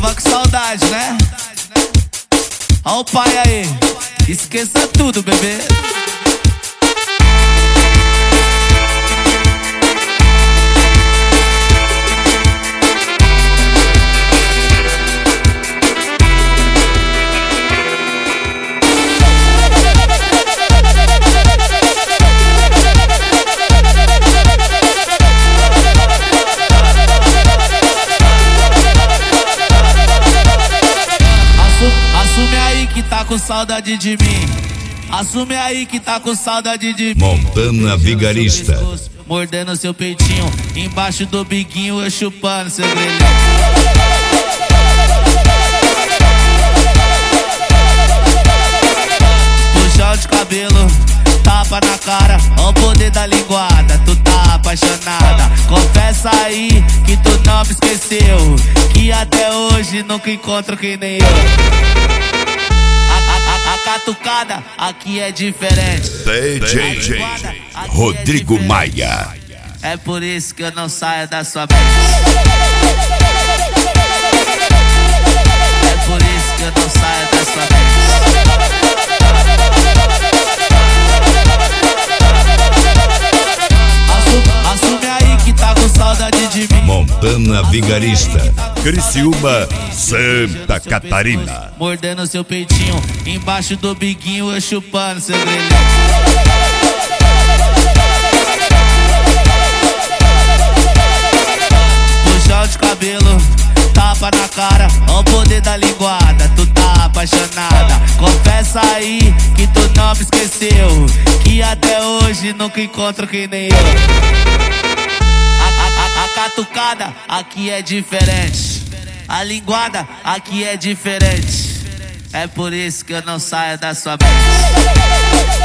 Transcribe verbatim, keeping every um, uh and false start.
Tava com saudade, né? Ó o pai aí. Esqueça tudo, bebê. Assume aí que tá com saudade de mim. Assume aí que tá com saudade de mim. Montana Vigarista. Mordendo seu peitinho, embaixo do biguinho eu chupando seu grelhão. Puxão de cabelo, tapa na cara, ó o poder da linguada. Tu tá apaixonada, confessa aí que tu não me esqueceu, que até hoje nunca encontro quem nem eu. A, a, a catucada aqui é diferente. D J Rodrigo Maia. É por isso que eu não saio da sua mente. É por isso que eu não saio da sua mente. Assume, assume aí que tá com saudade de mim. Montana Vigarista, Criciúma, Santa Catarina. Mordendo seu peitinho, embaixo do biguinho eu chupando seu grelhão. Puxão de cabelo, tapa na cara, ó o poder da linguada. Tu tá apaixonada, confessa aí que tu não me esqueceu, que até hoje nunca encontro quem nem eu. A, a, a catucada aqui é diferente. A linguada aqui é diferente. É por isso que eu não saio da sua mente.